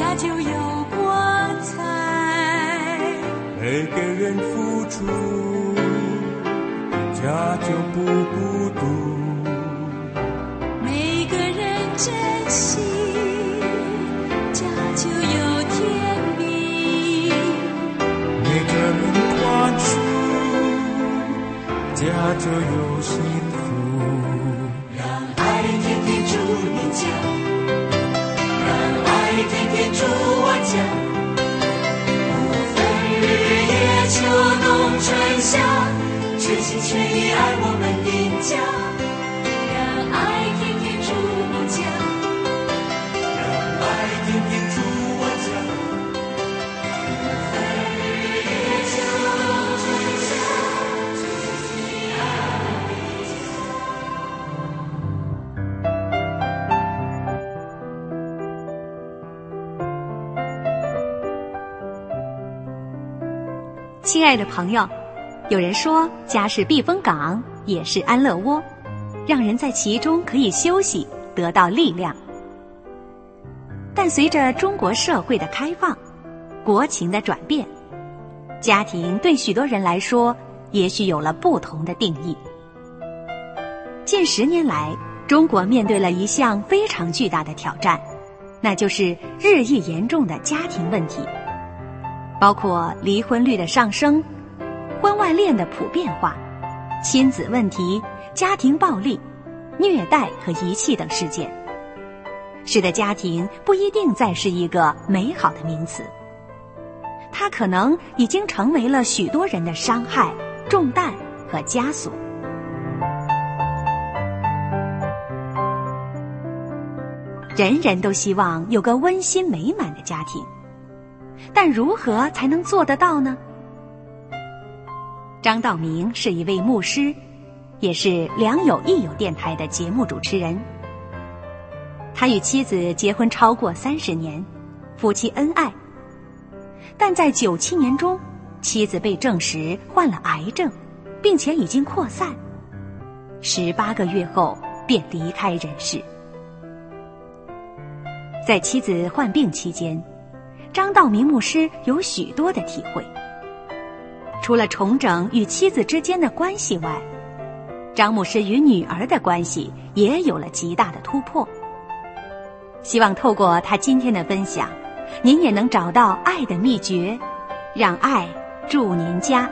家就有光彩。 每个人付出，家就不孤独。 每个人珍惜，家就有甜蜜。 每个人宽恕，家就有幸福。 让爱天天住你家，让爱天天住我家。不分日夜秋冬春夏，全心全意爱我们的家。 让爱天天住你家， 让爱天天住我家。不分日夜秋冬春夏，全心全意爱我们的家。亲爱的朋友，有人说家是避风港，也是安乐窝，让人在其中可以休息，得到力量。但随着中国社会的开放，国情的转变，家庭对许多人来说也许有了不同的定义。近10年来，中国面对了一项非常巨大的挑战，那就是日益严重的家庭问题，包括离婚率的上升、婚外恋的普遍化、亲子问题、家庭暴力、虐待和遗弃等事件，使得家庭不一定再是一个美好的名词，它可能已经成为了许多人的伤害、重担和枷锁。人人都希望有个温馨美满的家庭，但如何才能做得到呢？张道明是一位牧师，也是良友益友电台的节目主持人。他与妻子结婚超过30年，夫妻恩爱。但在97年中，妻子被证实患了癌症，并且已经扩散，18个月后便离开人世。在妻子患病期间，张道明牧师有许多的体会。除了重整与妻子之间的关系外，张牧师与女儿的关系也有了极大的突破。希望透过他今天的分享，您也能找到爱的秘诀，让爱住您家。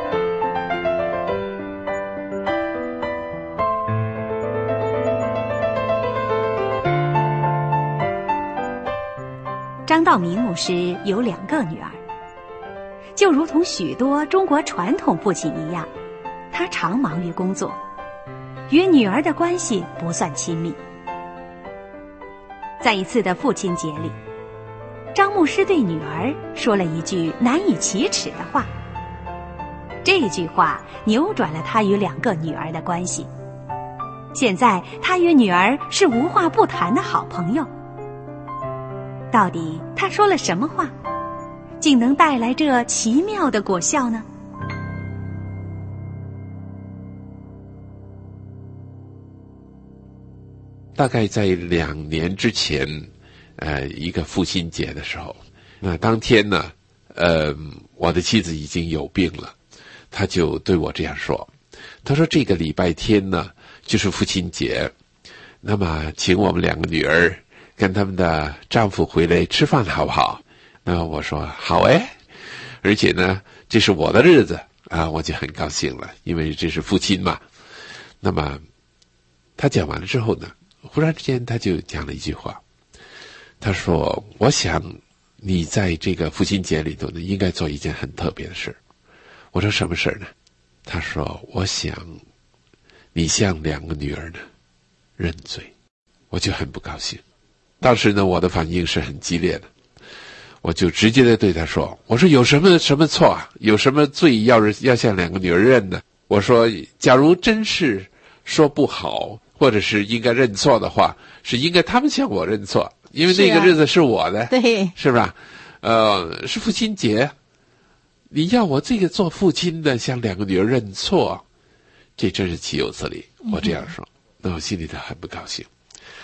张道明牧师有2个女儿，就如同许多中国传统父亲一样，他常忙于工作，与女儿的关系不算亲密。在一次的父亲节里，张牧师对女儿说了一句难以启齿的话，这句话扭转了他与2个女儿的关系。现在他与女儿是无话不谈的好朋友。到底他说了什么话，竟能带来这奇妙的果效呢？ 大概在2年之前，一个父亲节的时候，那当天呢，我的妻子已经有病了，她就对我这样说，她说这个礼拜天呢就是父亲节，那么请我们2个女儿跟他们的丈夫回来吃饭好不好？那我说好哎，而且呢这是我的日子啊，我就很高兴了，因为这是父亲嘛。那么他讲完了之后呢，忽然之间他就讲了一句话，他说我想你在这个父亲节里头呢应该做一件很特别的事。我说什么事呢？他说我想你向2个女儿呢认罪。我就很不高兴，当时呢我的反应是很激烈的，我就直接的对他说，我说有什么错啊，有什么罪要向2个女儿认呢？我说假如真是说不好或者是应该认错的话，是应该他们向我认错，因为那个日子是我的， 对， 是吧？是父亲节，你要我这个做父亲的向2个女儿认错，这真是岂有此理。我这样说，那我心里头很不高兴。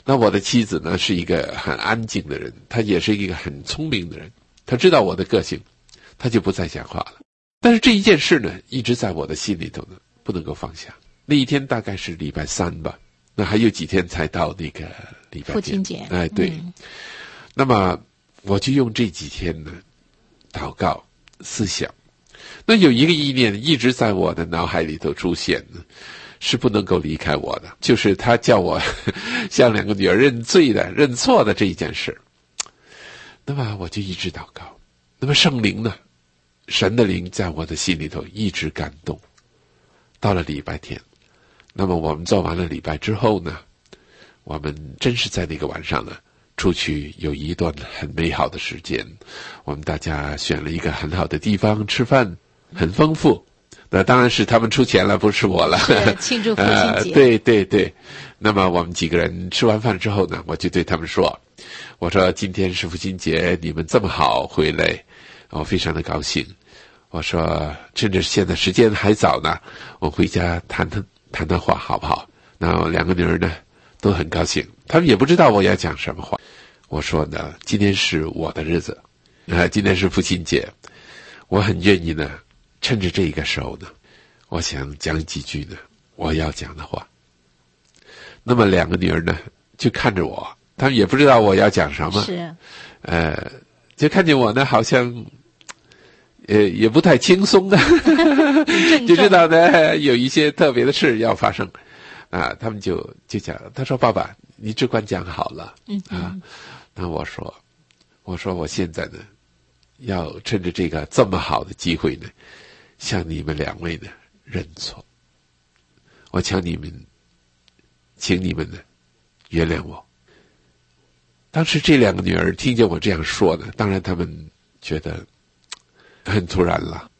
那我的妻子呢是一个很安静的人，她也是一个很聪明的人，她知道我的个性，她就不再讲话了。但是这一件事呢一直在我的心里头呢，不能够放下。那一天大概是礼拜3吧，那还有几天才到那个礼拜天， 父亲节。 哎，对。那么我就用这几天呢祷告思想，那有一个意念一直在我的脑海里头出现呢，是不能够离开我的，就是他叫我向2个女儿认罪的、认错的这一件事。那么我就一直祷告，那么圣灵呢，神的灵在我的心里头一直感动。到了礼拜天，那么我们做完了礼拜之后呢，我们真是在那个晚上呢出去有一段很美好的时间，我们大家选了一个很好的地方吃饭，很丰富。那当然是他们出钱了，不是我了。 是庆祝父亲节。 对对对。那么我们几个人吃完饭之后呢，我就对他们说，我说今天是父亲节，你们这么好回来，我非常的高兴。我说趁着现在时间还早呢，我回家谈谈话好不好？那2个女儿呢都很高兴，他们也不知道我要讲什么话。我说呢，今天是我的日子，今天是父亲节，我很愿意呢趁着这个时候呢，我想讲几句呢我要讲的话。那么2个女儿呢就看着我，他们也不知道我要讲什么， 是就看见我呢好像也不太轻松的就知道呢有一些特别的事要发生啊。他们就讲，他说爸爸你只管讲好了啊。那我说我现在呢要趁着这个这么好的机会呢，向你们2位呢认错，我请你们呢原谅我。当时这2个女儿听见我这样说呢，当然他们觉得很突然了，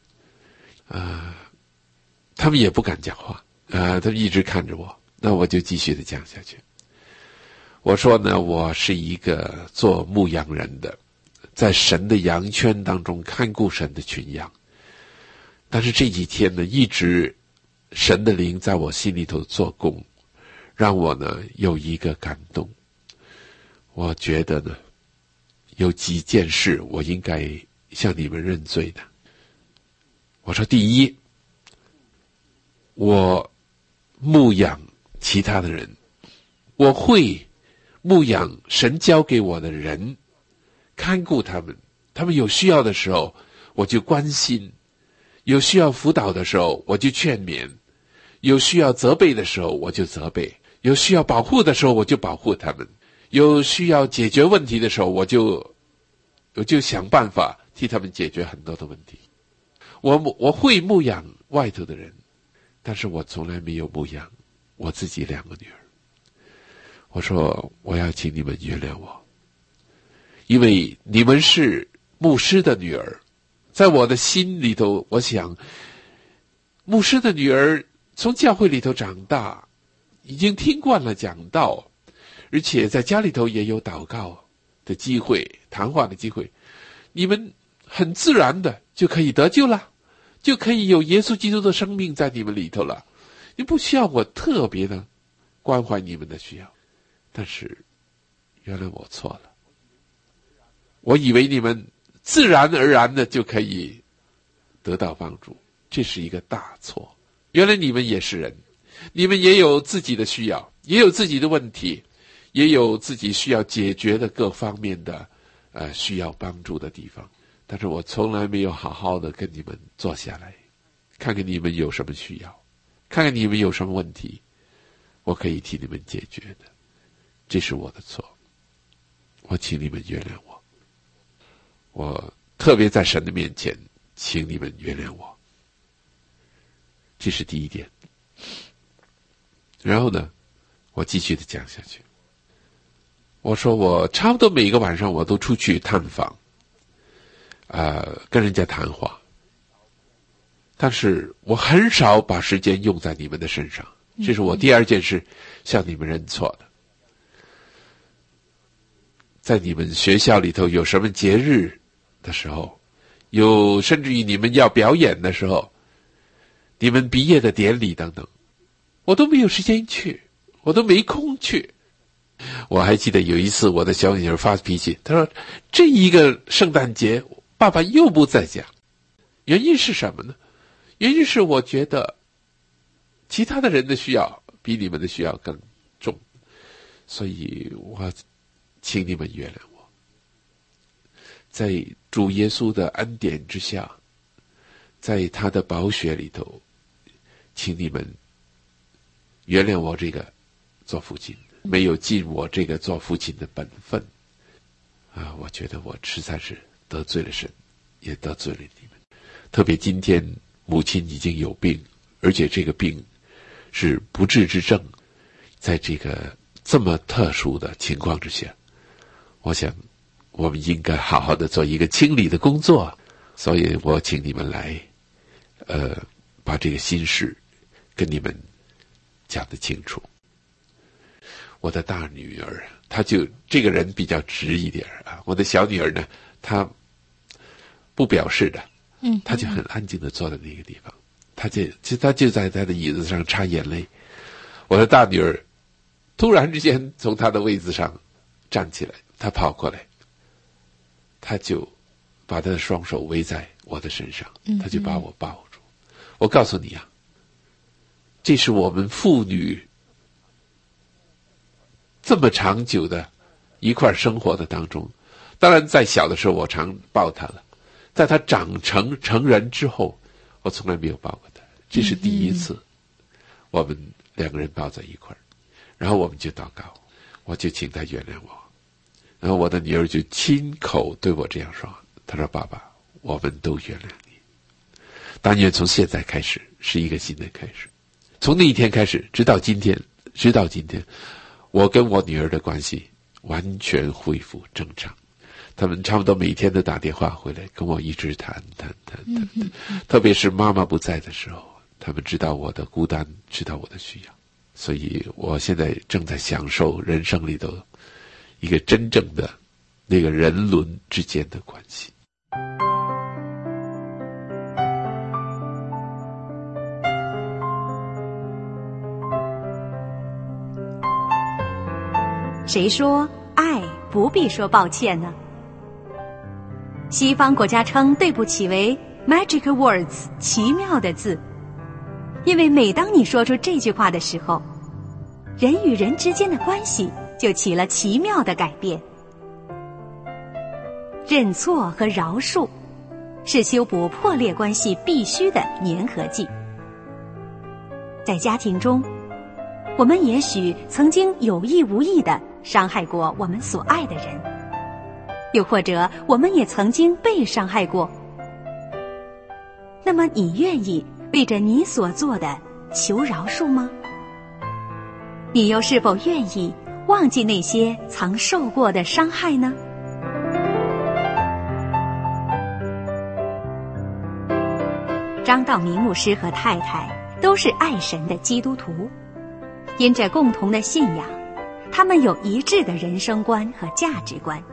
他们也不敢讲话，他们一直看着我。那我就继续的讲下去。我说呢，我是一个做牧羊人的，在神的羊圈当中看顾神的群羊。但是这几天呢，一直神的灵在我心里头做工，让我呢有一个感动。我觉得呢，有几件事我应该向你们认罪的。我说第一，我牧养其他的人，我会牧养神交给我的人，看顾他们，他们有需要的时候我就关心，有需要辅导的时候我就劝勉，有需要责备的时候我就责备，有需要保护的时候我就保护他们，有需要解决问题的时候我就想办法替他们解决很多的问题。我会牧养外头的人，但是我从来没有牧养我自己2个女儿。我说我要请你们原谅我，因为你们是牧师的女儿，在我的心里头，我想牧师的女儿从教会里头长大，已经听惯了讲道，而且在家里头也有祷告的机会，谈话的机会，你们很自然的就可以得救了，就可以有耶稣基督的生命在你们里头了，你不需要我特别的关怀你们的需要。但是原来我错了，我以为你们自然而然的就可以得到帮助，这是一个大错。原来你们也是人，你们也有自己的需要，也有自己的问题，也有自己需要解决的各方面的需要帮助的地方。但是我从来没有好好的跟你们坐下来，看看你们有什么需要，看看你们有什么问题，我可以替你们解决的。这是我的错，我请你们原谅我，我特别在神的面前请你们原谅我，这是第一点。然后呢，我继续的讲下去。我说我差不多每个晚上我都出去探访，跟人家谈话，但是我很少把时间用在你们的身上，这是我第2件事向你们认错的。在你们学校里头有什么节日的时候，有甚至于你们要表演的时候，你们毕业的典礼等等，我都没有时间去，我都没空去。 我还记得有一次我的小女儿发脾气，她说这一个圣诞节爸爸又不在家，原因是什么呢？原因是我觉得其他的人的需要比你们的需要更重，所以我请你们原谅我。在主耶稣的恩典之下，在他的宝血里头，请你们原谅我这个做父亲没有尽我这个做父亲的本分啊！我觉得我实在是得罪了神，也得罪了你们。特别今天母亲已经有病，而且这个病是不治之症，在这个这么特殊的情况之下，我想我们应该好好的做一个清理的工作，所以我请你们来把这个心事跟你们讲得清楚。我的大女儿她就这个人比较直一点啊，我的小女儿呢她不表示的，她就很安静的坐在那个地方，她就在她的椅子上擦眼泪。我的大女儿突然之间从她的位子上站起来，她跑过来，她就把她的双手围在我的身上，她就把我抱住。我告诉你啊，这是我们父女这么长久的一块生活的当中，当然在小的时候我常抱她了，在她长成人之后，我从来没有抱过她，这是第一次我们两个人抱在一块儿，然后我们就祷告，我就请她原谅我，然后我的女儿就亲口对我这样说，她说爸爸，我们都原谅你。但愿从现在开始是一个新的开始，从那一天开始直到今天，我跟我女儿的关系完全恢复正常，他们差不多每天都打电话回来跟我一直谈，特别是妈妈不在的时候，他们知道我的孤单，知道我的需要，所以我现在正在享受人生里头一个真正的那个人伦之间的关系。 谁说爱不必说抱歉呢？西方国家称对不起为 magic words， 奇妙的字，因为每当你说出这句话的时候，人与人之间的关系就起了奇妙的改变。认错和饶恕是修补破裂关系必须的粘合剂。在家庭中，我们也许曾经有意无意地伤害过我们所爱的人，又或者我们也曾经被伤害过。那么你愿意为着你所做的求饶恕吗？你又是否愿意忘记那些曾受过的伤害呢？张道明牧师和太太都是爱神的基督徒，因着共同的信仰，他们有一致的人生观和价值观。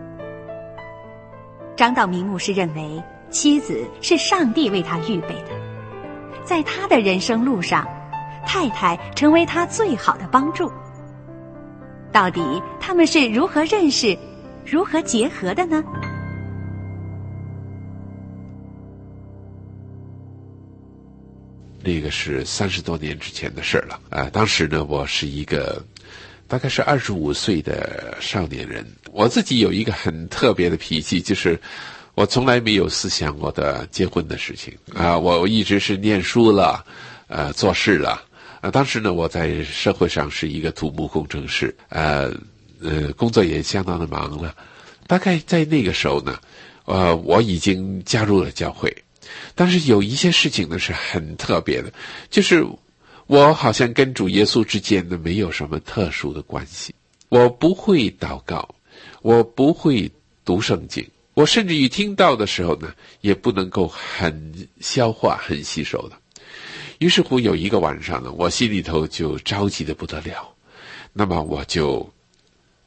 张道明牧师认为，妻子是上帝为他预备的，在他的人生路上，太太成为他最好的帮助。到底他们是如何认识、如何结合的呢？ 那个是30多年之前的事了当时呢，我是一个大概是25岁的少年人。我自己有一个很特别的脾气，就是我从来没有思想我的结婚的事情我一直是念书了做事了当时呢，我在社会上是一个土木工程师工作也相当的忙了。大概在那个时候呢我已经加入了教会，但是有一些事情呢是很特别的，就是我好像跟主耶稣之间呢没有什么特殊的关系。我不会祷告，我不会读圣经，我甚至于听到的时候呢也不能够很消化很吸收的。于是乎有一个晚上呢，我心里头就着急的不得了，那么我就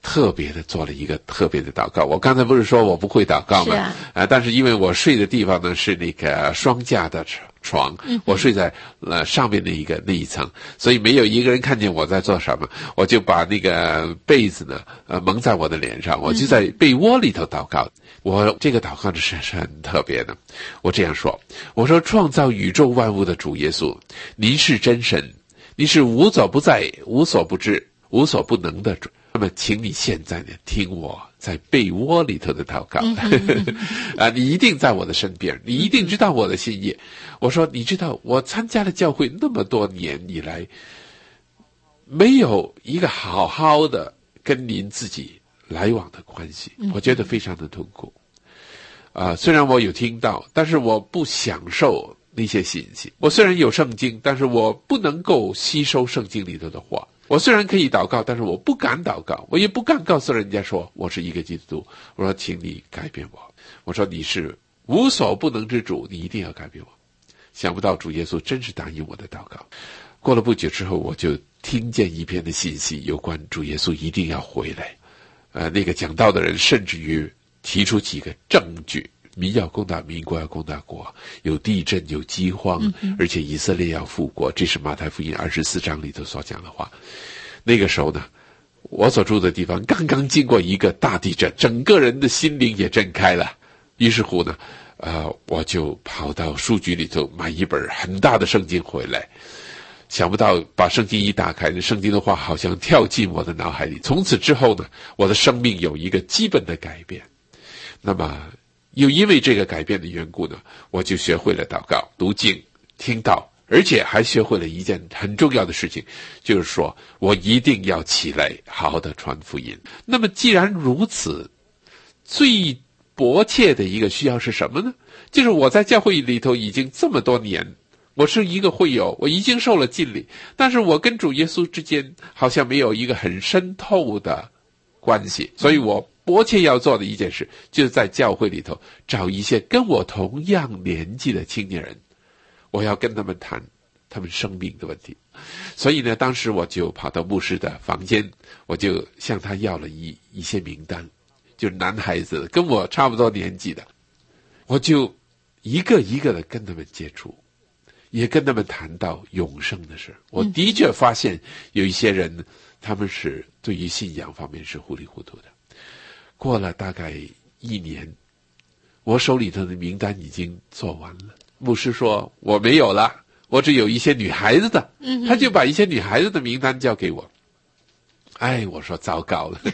特别的做了一个特别的祷告。我刚才不是说我不会祷告吗？ 是啊， 但是因为我睡的地方呢是那个双架的床，我睡在上面的那一层，所以没有一个人看见我在做什么，我就把那个被子呢蒙在我的脸上，我就在被窝里头祷告。我这个祷告是很特别的，我这样说，我说创造宇宙万物的主耶稣，您是真神，您是无所不在、无所不知、无所不能的主。那么请你现在呢听我在被窝里头的祷告你一定在我的身边，你一定知道我的心意。我说你知道我参加了教会那么多年以来，没有一个好好的跟您自己来往的关系，我觉得非常的痛苦虽然我有听到，但是我不享受那些信息。我虽然有圣经，但是我不能够吸收圣经里头的话。我虽然可以祷告，但是我不敢祷告，我也不敢告诉人家说我是一个基督徒。我说请你改变我，我说你是无所不能之主，你一定要改变我。想不到主耶稣真是答应我的祷告。过了不久之后，我就听见一篇的信息，有关主耶稣一定要回来。那个讲道的人甚至于提出几个证据，民要攻打民，国要攻打国，有地震，有饥荒，而且以色列要复国，这是马太福音24章里头所讲的话。那个时候呢，我所住的地方刚刚经过一个大地震，整个人的心灵也震开了。于是乎呢我就跑到书局里头买一本很大的圣经回来。想不到把圣经一打开，圣经的话好像跳进我的脑海里。从此之后呢，我的生命有一个基本的改变。那么又因为这个改变的缘故呢，我就学会了祷告、读经、听道，而且还学会了一件很重要的事情，就是说我一定要起来好好的传福音。那么既然如此，最迫切的一个需要是什么呢？就是我在教会里头已经这么多年，我是一个会友，我已经受了浸礼，但是我跟主耶稣之间好像没有一个很深透的关系，所以我迫切要做的一件事，就是在教会里头找一些跟我同样年纪的青年人，我要跟他们谈他们生命的问题。所以呢，当时我就跑到牧师的房间，我就向他要了一些名单，就是男孩子跟我差不多年纪的，我就一个一个的跟他们接触，也跟他们谈到永生的事。我的确发现有一些人他们是对于信仰方面是糊里糊涂的。过了大概1年，我手里头的名单已经做完了。牧师说我没有了，我只有一些女孩子的，他就把一些女孩子的名单交给我。我说糟糕了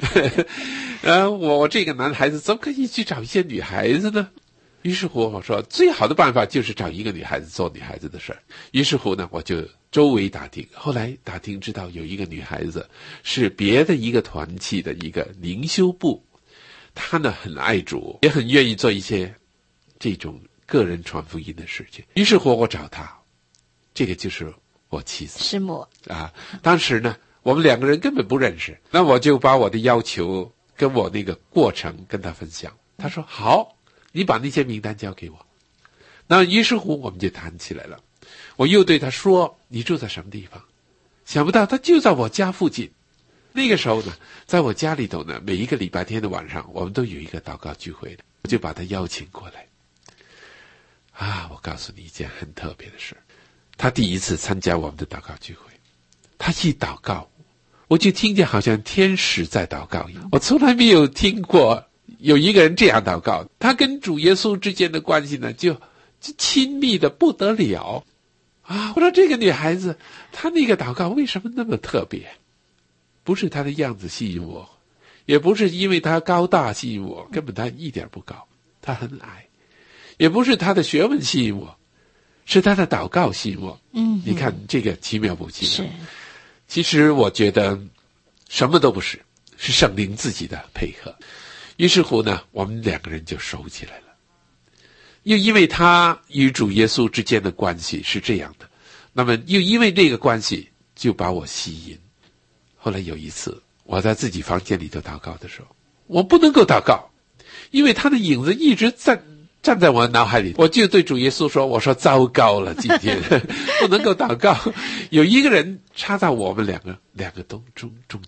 我这个男孩子怎么可以去找一些女孩子呢？于是乎我说最好的办法就是找一个女孩子做女孩子的事儿。于是乎呢，我就周围打听，后来打听知道有一个女孩子是别的一个团契的一个灵修部，她呢很爱主，也很愿意做一些这种个人传福音的事情。于是乎我找她，这个就是我妻子师母当时呢我们2个人根本不认识，那我就把我的要求跟我那个过程跟她分享。她说好，你把那些名单交给我。那于是乎我们就谈起来了。我又对他说你住在什么地方？想不到他就在我家附近。那个时候呢，在我家里头呢，每一个礼拜天的晚上我们都有一个祷告聚会的，我就把他邀请过来。我告诉你一件很特别的事，他第一次参加我们的祷告聚会，他一祷告我就听见好像天使在祷告一样。我从来没有听过有一个人这样祷告，他跟主耶稣之间的关系呢就亲密的不得了我说这个女孩子她那个祷告为什么那么特别？不是她的样子吸引我，也不是因为她高大吸引我，根本她一点不高，她很矮，也不是她的学问吸引我，是她的祷告吸引我。你看这个奇妙不奇妙？其实我觉得什么都不是，是圣灵自己的配合。于是乎呢，我们2个人就熟起来了。又因为他与主耶稣之间的关系是这样的，那么又因为这个关系就把我吸引。后来有一次我在自己房间里头祷告的时候，我不能够祷告，因为他的影子一直站在我的脑海里。我就对主耶稣说，我说糟糕了，今天不能够祷告，有一个人插在我们两个中间了。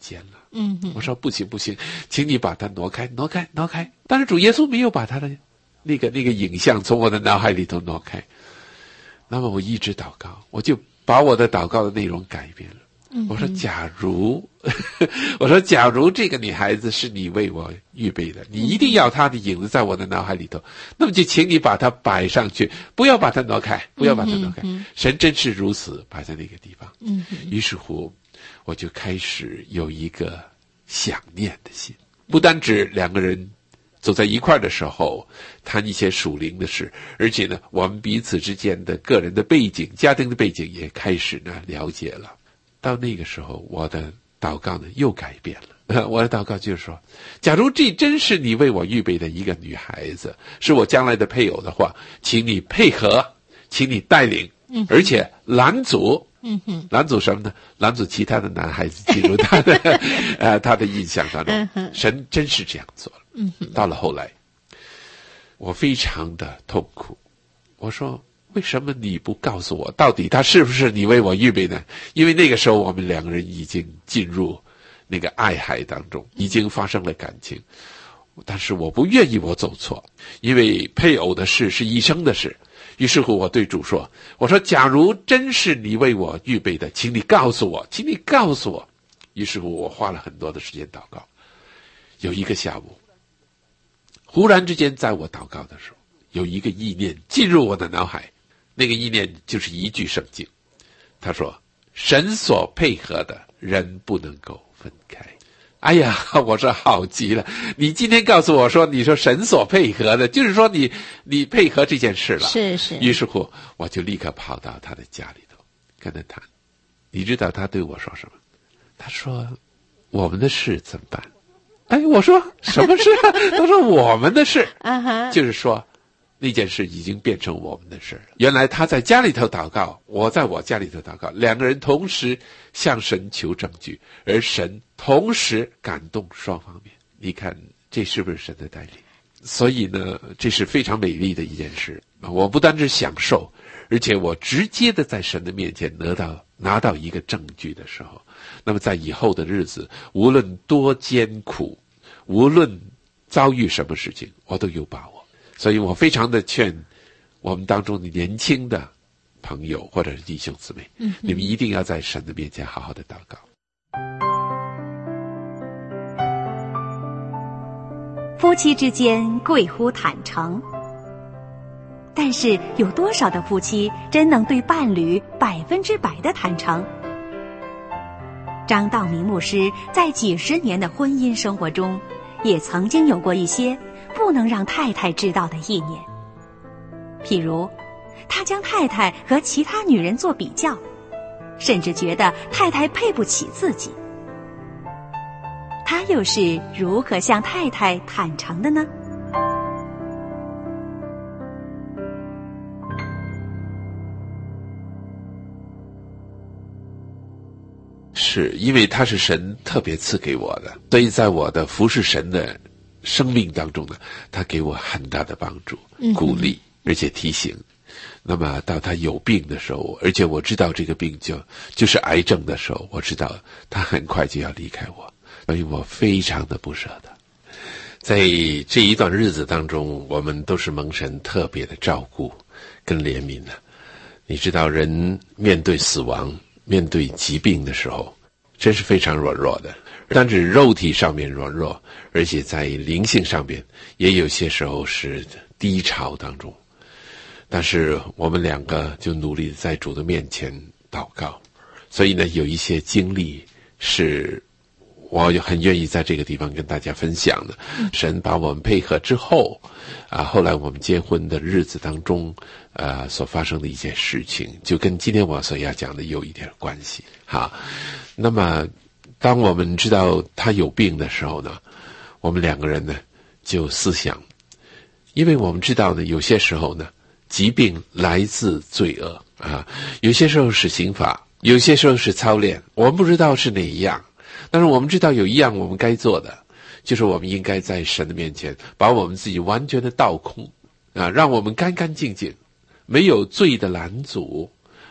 我说不行，请你把它挪开。但是主耶稣没有把他的那个影像从我的脑海里头挪开。那么我一直祷告，我就把我的祷告的内容改变了。我说假如这个女孩子是你为我预备的，你一定要她的影子在我的脑海里头，那么就请你把它摆上去，不要把它挪开。神真是如此摆在那个地方。于是乎我就开始有一个想念的心，不单指两个人走在一块的时候谈一些属灵的事，而且呢我们彼此之间的个人的背景、家庭的背景也开始呢了解了。到那个时候我的祷告呢又改变了。我的祷告就是说，假如这真是你为我预备的一个女孩子，是我将来的配偶的话，请你配合，请你带领，而且拦阻什么呢？拦阻其他的男孩子进入他的印象当中。神真是这样做了。到了后来我非常的痛苦，我说为什么你不告诉我到底他是不是你为我预备的？因为那个时候我们两个人已经进入那个爱海当中，已经发生了感情，但是我不愿意我走错，因为配偶的事是一生的事。于是乎我对主说，我说假如真是你为我预备的，请你告诉我。于是乎我花了很多的时间祷告。有一个下午，忽然之间在我祷告的时候，有一个意念进入我的脑海，那个意念就是一句圣经，他说神所配合的人不能够分开。哎呀，我说好极了，你今天告诉我说，你说神所配合的，就是说你配合这件事了。 是。 于是乎我就立刻跑到他的家里头跟他谈。你知道他对我说什么？他说我们的事怎么办？哎，我说什么事？他说我们的事就是说那件事已经变成我们的事了。原来他在家里头祷告，我在我家里头祷告，两个人同时向神求证据，而神同时感动双方面。你看这是不是神的带领？所以呢，这是非常美丽的一件事。我不单是享受，而且我直接的在神的面前拿到一个证据的时候，那么在以后的日子，无论多艰苦，无论遭遇什么事情，我都有把握。所以我非常的劝我们当中的年轻的朋友或者是弟兄姊妹，你们一定要在神的面前好好的祷告。 夫妻之间贵乎坦诚，但是有多少的夫妻真能对伴侣100%的坦诚？张道明牧师在几十年的婚姻生活中，也曾经有过一些不能让太太知道的意念。譬如他将太太和其他女人做比较，甚至觉得太太配不起自己。他又是如何向太太坦诚的呢？ 是因为他是神特别赐给我的，所以在我的服侍神的生命当中呢，他给我很大的帮助、鼓励，而且提醒。那么到他有病的时候，而且我知道这个病就是癌症的时候，我知道他很快就要离开我，所以我非常的不舍得。在这一段日子当中，我们都是蒙神特别的照顾跟怜悯的。你知道人面对死亡、面对疾病的时候，真是非常软弱的，不单指肉体上面软弱，而且在灵性上面也有些时候是低潮当中。但是我们两个就努力在主的面前祷告，所以呢，有一些经历是我很愿意在这个地方跟大家分享的。神把我们配合之后后来我们结婚的日子当中所发生的一些事情，就跟今天我所要讲的有一点关系。好，那么当我们知道他有病的时候呢，我们两个人呢就思想，因为我们知道呢，有些时候呢，疾病来自罪恶有些时候是刑罚，有些时候是操练，我们不知道是哪一样，但是我们知道有一样我们该做的，就是我们应该在神的面前把我们自己完全的倒空让我们干干净净，没有罪的拦阻，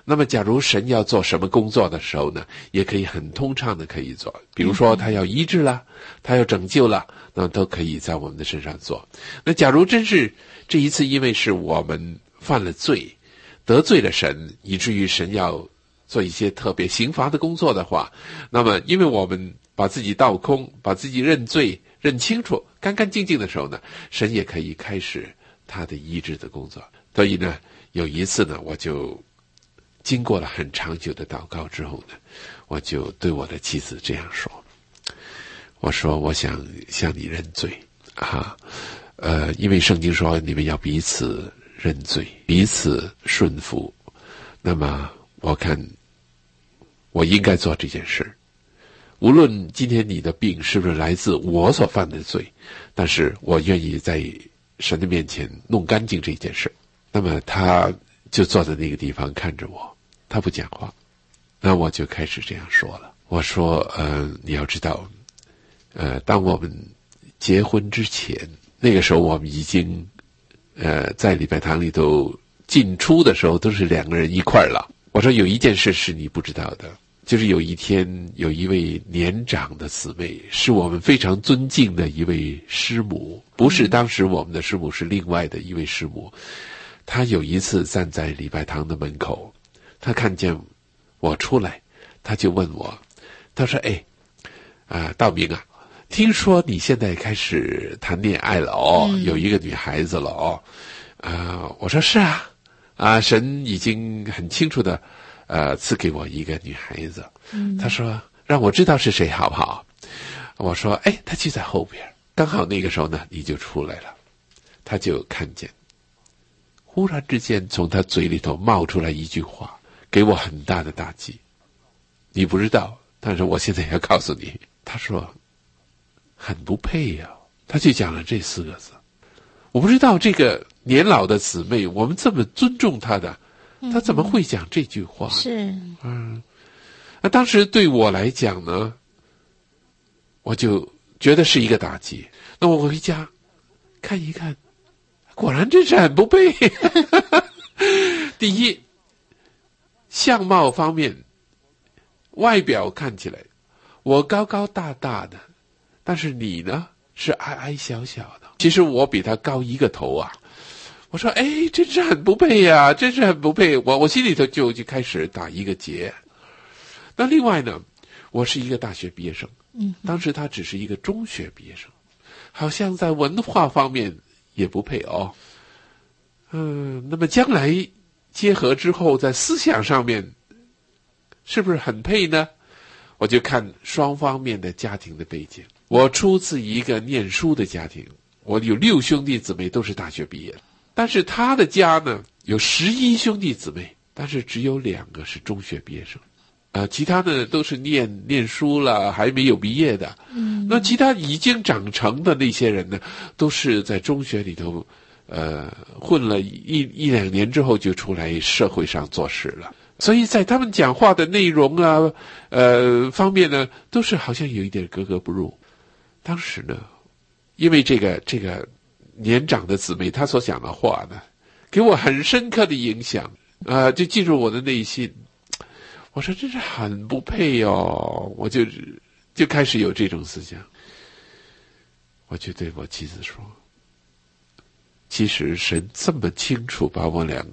那么假如神要做什么工作的时候呢，也可以很通畅的可以做，比如说他要医治了，他要拯救了，那么都可以在我们的身上做。那假如真是这一次因为是我们犯了罪，得罪了神，以至于神要做一些特别刑罚的工作的话，那么因为我们把自己倒空，把自己认罪认清楚，干干净净的时候呢，神也可以开始他的医治的工作。所以呢，有一次呢，我就经过了很长久的祷告之后呢，我就对我的妻子这样说，我说我想向你认罪啊，因为圣经说你们要彼此认罪，彼此顺服，那么我看我应该做这件事，无论今天你的病是不是来自我所犯的罪，但是我愿意在神的面前弄干净这件事。那么他就坐在那个地方看着我，他不讲话。那我就开始这样说了，我说你要知道，当我们结婚之前，那个时候我们已经在礼拜堂里头进出的时候都是两个人一块儿了。我说有一件事是你不知道的，就是有一天有一位年长的姊妹，是我们非常尊敬的一位师母，不是当时我们的师母，是另外的一位师母。她有一次站在礼拜堂的门口，她看见我出来，她就问我，她说道明啊，听说你现在开始谈恋爱了哦，有一个女孩子了哦。我说是啊，神已经很清楚的赐给我一个女孩子。她说让我知道是谁好不好？我说她就在后边，刚好那个时候呢你就出来了。她就看见，忽然之间从她嘴里头冒出来一句话，给我很大的打击。你不知道，但是我现在要告诉你。她说很不配呀，她就讲了这4个字。我不知道这个年老的姊妹，我们这么尊重她的，她怎么会讲这句话？ 是， 那当时对我来讲呢，我就觉得是一个打击。那我回家看一看，果然真是很不配。第一，相貌方面，外表看起来我高高大大的，但是你呢是矮矮小小的，其实我比他高1个头啊。我说真是很不配呀，真是很不配。我心里头就开始打一个结。那另外呢，我是一个大学毕业生，当时他只是一个中学毕业生，好像在文化方面也不配哦。那么将来结合之后，在思想上面是不是很配呢？我就看双方面的家庭的背景。我出自一个念书的家庭，我有6兄弟姊妹都是大学毕业的，但是他的家呢有11兄弟姊妹，但是只有2个是中学毕业生，其他呢都是念书了还没有毕业的。那其他已经长成的那些人呢，都是在中学里头混了一两年之后就出来社会上做事了。所以在他们讲话的内容啊方面呢，都是好像有一点格格不入。当时呢，因为这个年长的姊妹她所讲的话呢，给我很深刻的影响，就进入我的内心。我说真是很不配哦，我就开始有这种思想。我就对我妻子说，其实神这么清楚把我们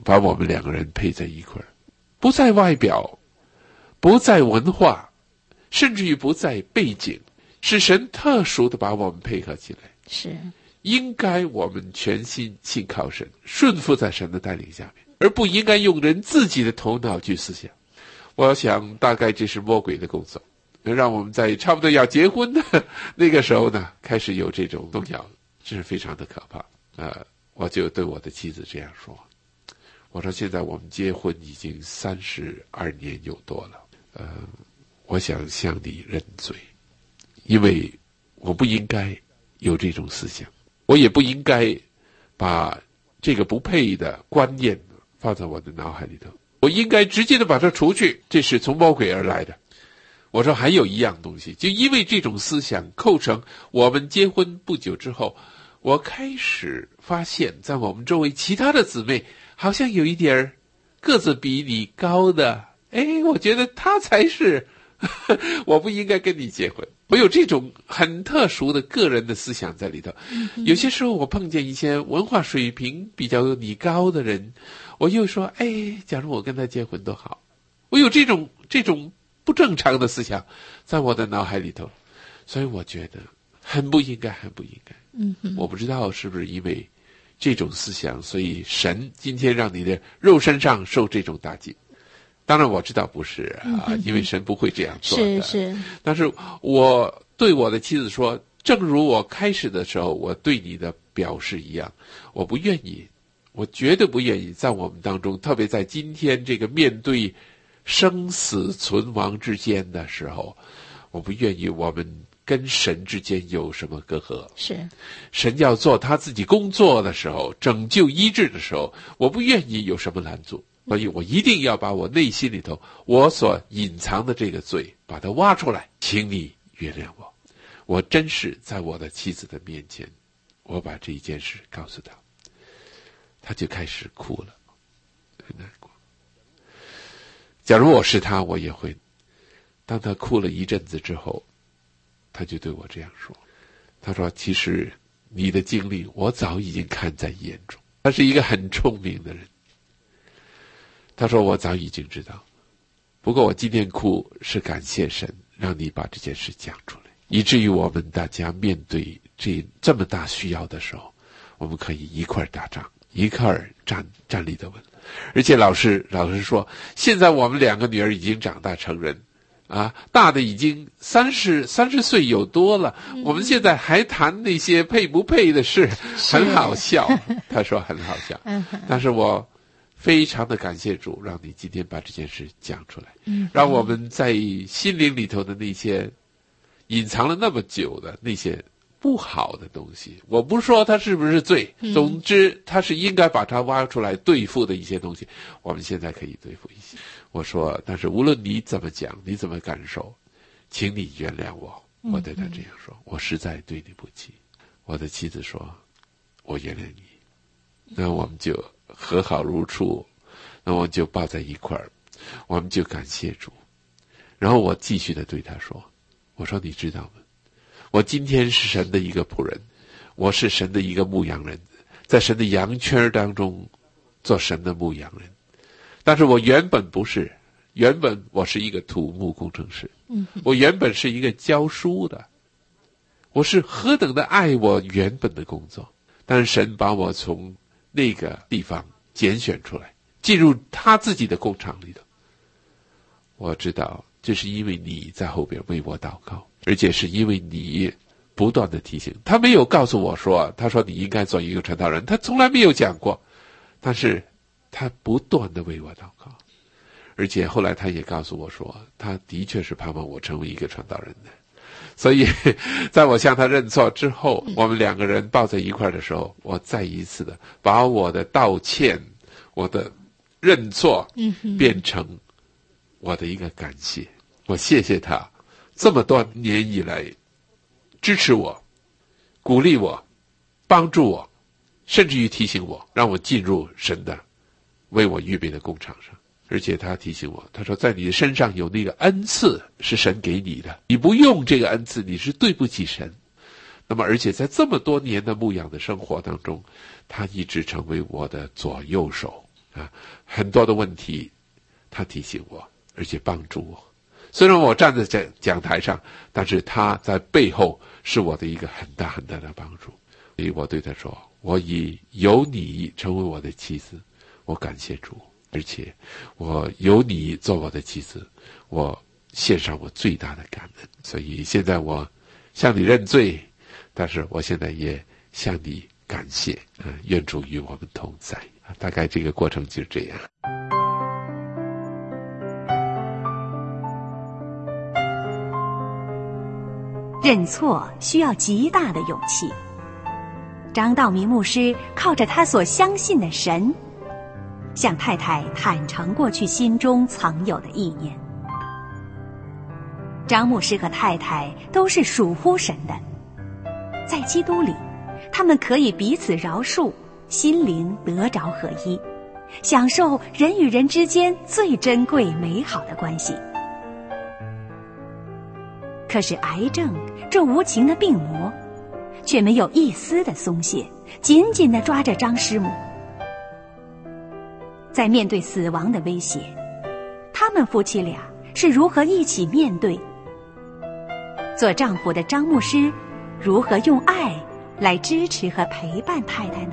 2个人配在一块儿，不在外表，不在文化，甚至于不在背景，是神特殊的把我们配合起来。 是应该我们全心信靠神，顺服在神的带领下面，而不应该用人自己的头脑去思想。我想大概这是魔鬼的工作，让我们在差不多要结婚的那个时候呢，开始有这种动摇，这是非常的可怕。我就对我的妻子这样说，我说现在我们结婚已经32年有多了，我想向你认罪，因为我不应该有这种思想，我也不应该把这个不配的观念放在我的脑海里头，我应该直接的把它除去，这是从魔鬼而来的。我说还有一样东西，就因为这种思想构成我们结婚不久之后，我开始发现在我们周围其他的姊妹好像有一点个子比你高的，我觉得他才是我不应该跟你结婚。我有这种很特殊的个人的思想在里头。有些时候我碰见一些文化水平比较你高的人，我又说，假如我跟他结婚多好。我有这种不正常的思想在我的脑海里头，所以我觉得很不应该。我不知道是不是因为这种思想，所以神今天让你的肉身上受这种打击。当然我知道不是因为神不会这样做的。 是。 但是我对我的妻子说，正如我开始的时候我对你的表示一样，我不愿意，我绝对不愿意在我们当中，特别在今天这个面对生死存亡之间的时候，我不愿意我们跟神之间有什么隔阂。 是， 神要做他自己工作的时候，拯救医治的时候，我不愿意有什么拦阻。所以我一定要把我内心里头我所隐藏的这个罪把它挖出来，请你原谅我。我真是在我的妻子的面前，我把这一件事告诉她，她就开始哭了，很难过。假如我是她，我也会。当她哭了一阵子之后，她就对我这样说，她说，其实你的经历我早已经看在眼中。她是一个很聪明的人，她说我早已经知道，不过我今天哭是感谢神让你把这件事讲出来，以至于我们大家面对这么大需要的时候，我们可以一块打仗，一块站立得稳。而且老师说，现在我们2个女儿已经长大成人大的已经30岁有多了，我们现在还谈那些配不配的事，很好笑。他说很好笑，但是我非常的感谢主，让你今天把这件事讲出来，让我们在心灵里头的那些隐藏了那么久的那些不好的东西，我不说它是不是罪，总之它是应该把它挖出来对付的一些东西，我们现在可以对付一些。我说，但是无论你怎么讲，你怎么感受，请你原谅我。我对他这样说，我实在对你不起。我的妻子说，我原谅你。那我们就和好如初，那我们就抱在一块儿，我们就感谢主。然后我继续的对他说，我说你知道吗，我今天是神的一个仆人，我是神的一个牧羊人，在神的羊圈当中做神的牧羊人。但是我原本不是，原本我是一个土木工程师，我原本是一个教书的，我是何等的爱我原本的工作，但是神把我从那个地方拣选出来，进入他自己的工厂里头。我知道这是因为你在后边为我祷告，而且是因为你不断的提醒。他没有告诉我说，他说你应该做一个传道人，他从来没有讲过，但是他不断的为我祷告，而且后来他也告诉我说，他的确是盼望我成为一个传道人的。所以在我向他认错之后，我们2个人抱在一块的时候，我再一次的把我的道歉，我的认错变成我的一个感谢。我谢谢他这么多年以来支持我，鼓励我，帮助我，甚至于提醒我，让我进入神的为我预备的工厂上。而且他提醒我，他说在你的身上有那个恩赐是神给你的，你不用这个恩赐，你是对不起神。那么而且在这么多年的牧养的生活当中，他一直成为我的左右手很多的问题他提醒我，而且帮助我。虽然我站在讲台上，但是他在背后是我的一个很大很大的帮助。所以我对他说，我以有你成为我的妻子，我感谢主，而且我有你做我的妻子，我献上我最大的感恩。所以现在我向你认罪，但是我现在也向你感谢愿主与我们同在。大概这个过程就是这样。 认错需要极大的勇气。张道明牧师靠着他所相信的神，向太太坦诚过去心中曾有的意念。张牧师和太太都是属乎神的，在基督里，他们可以彼此饶恕，心灵得着合一。 享受人与人之间最珍贵美好的关系。可是癌症这无情的病魔却没有一丝的松懈，紧紧地抓着张师母。在面对死亡的威胁，他们夫妻俩是如何一起面对？做丈夫的张牧师如何用爱来支持和陪伴太太呢？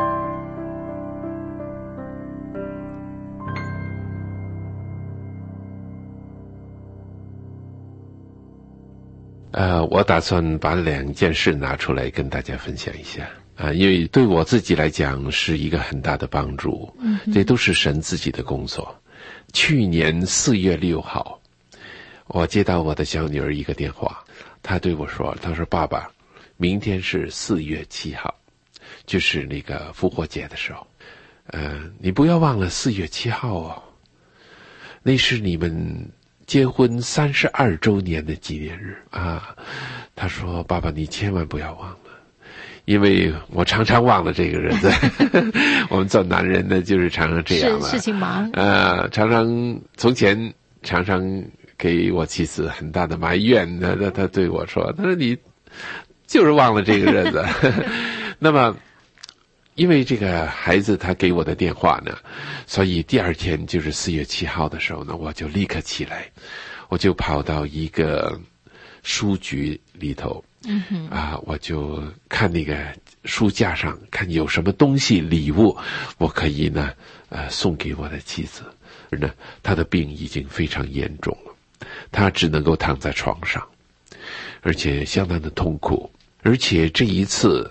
我打算把2件事拿出来跟大家分享一下因为对我自己来讲是一个很大的帮助。这都是神自己的工作。去年4月6号，我接到我的小女儿一个电话，她对我说，她说爸爸，明天是4月7号，就是那个复活节的时候，你不要忘了4月7号哦，那是你们结婚32周年的纪念日啊。他说爸爸你千万不要忘了，因为我常常忘了这个日子我们做男人的就是常常这样了， 事情忙常常从前常常给我妻子很大的埋怨，他对我说，他说你就是忘了这个日子那么因为这个孩子他给我的电话呢，所以第2天就是4月7号的时候呢，我就立刻起来，我就跑到一个书局里头，我就看那个书架上看有什么东西礼物我可以呢送给我的妻子。她的病已经非常严重了，她只能够躺在床上，而且相当的痛苦。而且这一次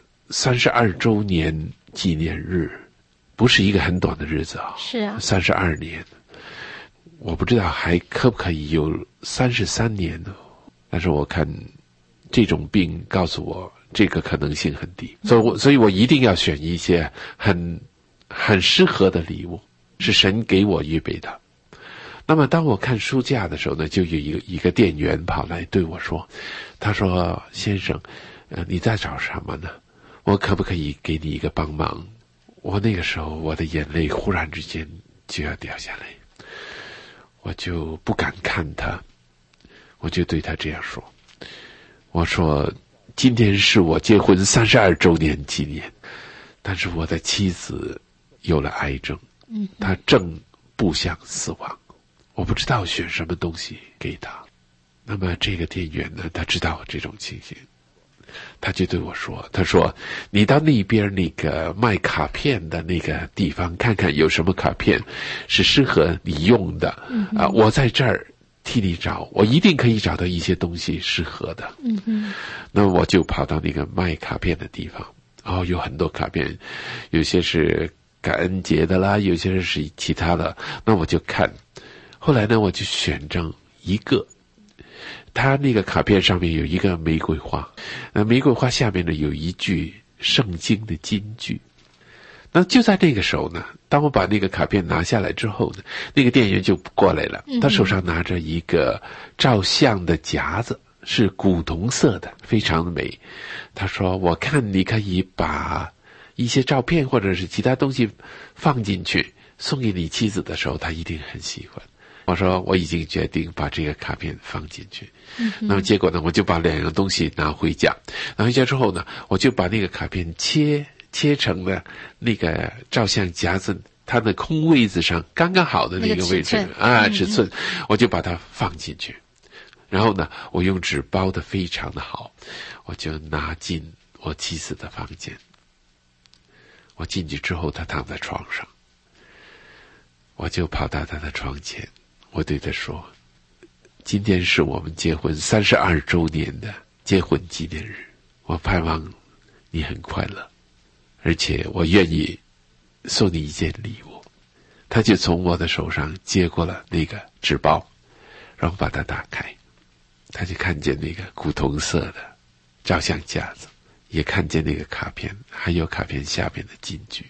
32周年纪念日不是一个很短的日子啊， 是啊 ，32年，我不知道还可不可以有33年呢？但是我看这种病告诉我这个可能性很低，所以我一定要选一些很适合的礼物，是神给我预备的。那么当我看书架的时候呢，就有一个店员跑来对我说，他说先生你在找什么呢？我可不可以给你一个帮忙？我那个时候我的眼泪忽然之间就要掉下来，我就不敢看他，我就对他这样说，我说今天是我结婚32周年纪念，但是我的妻子有了癌症，她正步向死亡，我不知道选什么东西给她。那么这个店员呢，他知道这种情形，他就对我说，他说你到那边那个卖卡片的那个地方看看有什么卡片是适合你用的，我在这儿替你找，我一定可以找到一些东西适合的。那我就跑到那个卖卡片的地方，有很多卡片，有些是感恩节的啦，有些是其他的，那我就看，后来呢我就选中一个，他那个卡片上面有一个玫瑰花，玫瑰花下面呢有一句圣经的金句。那就在那个时候呢，当我把那个卡片拿下来之后呢，那个店员就过来了，他手上拿着一个照相的夹子，是古铜色的，非常的美。他说我看你可以把一些照片或者是其他东西放进去，送给你妻子的时候她一定很喜欢。我说我已经决定把这个卡片放进去。那么结果呢，我就把2样东西拿回家，拿回家之后呢，我就把那个卡片切成了那个照相夹子它的空位子上刚刚好的那个位置尺寸，我就把它放进去。然后呢，我用纸包得非常的好，我就拿进我妻子的房间。我进去之后，她躺在床上，我就跑到她的床前，我对她说，今天是我们结婚32周年的结婚纪念日，我盼望你很快乐，而且我愿意送你一件礼物。他就从我的手上接过了那个纸包，然后把它打开，他就看见那个古铜色的照相夹子，也看见那个卡片，还有卡片下面的金句。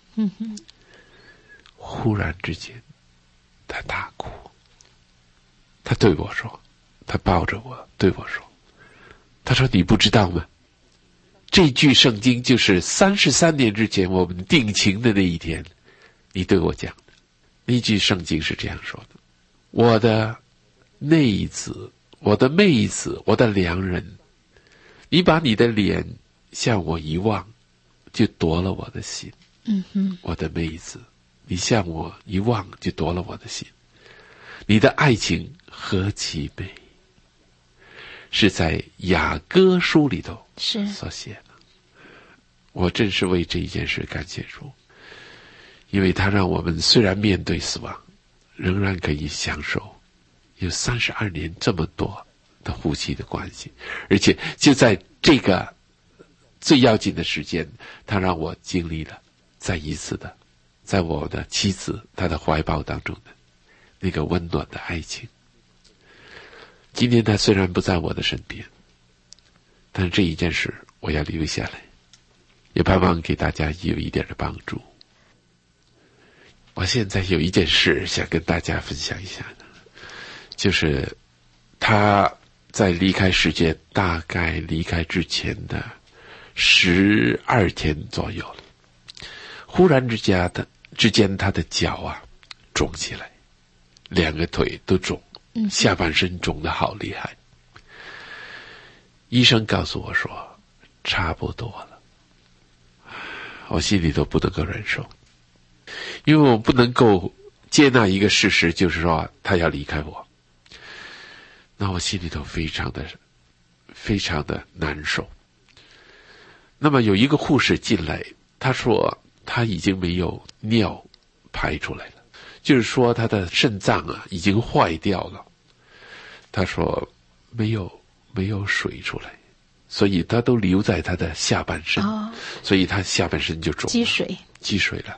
忽然之间他大哭，他对我说，他抱着我对我说，他说你不知道吗，这句圣经就是33年之前我们定情的那一天你对我讲的。 那句圣经是这样说的：我的内子，我的妹子，我的良人，你把你的脸向我一望，就夺了我的心。我的妹子，你向我一望，就夺了我的心。你的爱情何其美，是在雅歌书里头所写的。我真是为这一件事感谢主，因为他让我们虽然面对死亡，仍然可以享受有32年这么多的夫妻的关系，而且就在这个最要紧的时间，他让我经历了再一次的在我的妻子她的怀抱当中的那个温暖的爱情。今天他虽然不在我的身边，但是这一件事我要留下来，也盼望给大家有一点的帮助。我现在有一件事想跟大家分享一下的，就是他在离开世界，大概离开之前的12天左右了，忽然之间他的脚肿起来，2个腿都肿，下半身肿得好厉害。医生告诉我说差不多了，我心里都不能够忍受，因为我不能够接纳一个事实，就是说他要离开我，那我心里头非常的难受。那么有一个护士进来，他说他已经没有尿排出来了，就是说他的肾脏已经坏掉了。他说没有水出来，所以他都留在他的下半身，所以他下半身就肿了，积水了。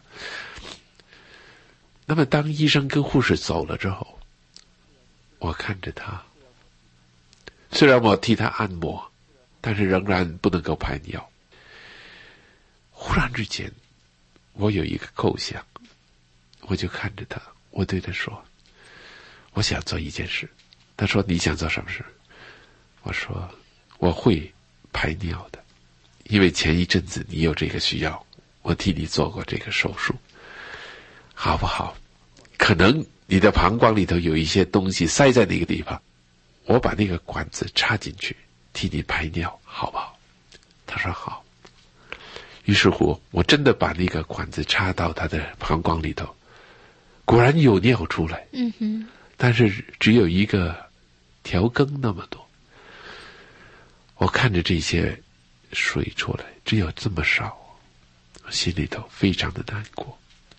那么当医生跟护士走了之后，我看着他，虽然我替他按摩，但是仍然不能够排尿。忽然之间我有一个构想，我就看着他，我对他说我想做一件事。他说你想做什么事？我说我会排尿的，因为前一阵子你有这个需要，我替你做过这个手术，好不好？可能你的膀胱里头有一些东西塞在那个地方，我把那个管子插进去替你排尿，好不好？他说好。于是乎我真的把那个管子插到他的膀胱里头，果然有尿出来，但是只有一个调羹那么多。我看着这些水出来只有这么少，我心里头非常的难过。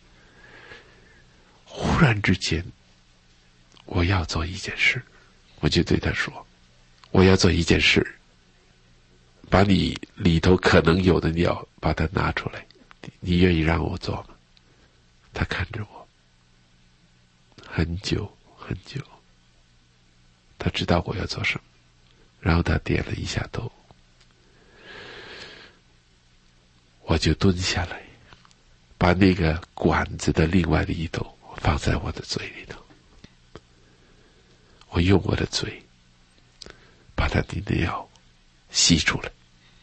忽然之间我要做一件事，我就对他说我要做一件事，把你里头可能有的尿把它拿出来，你愿意让我做吗？他看着我很久很久，他知道我要做什么，然后他点了一下头，我就蹲下来，把那个管子的另外的一头放在我的嘴里头，我用我的嘴把他的尿吸出来，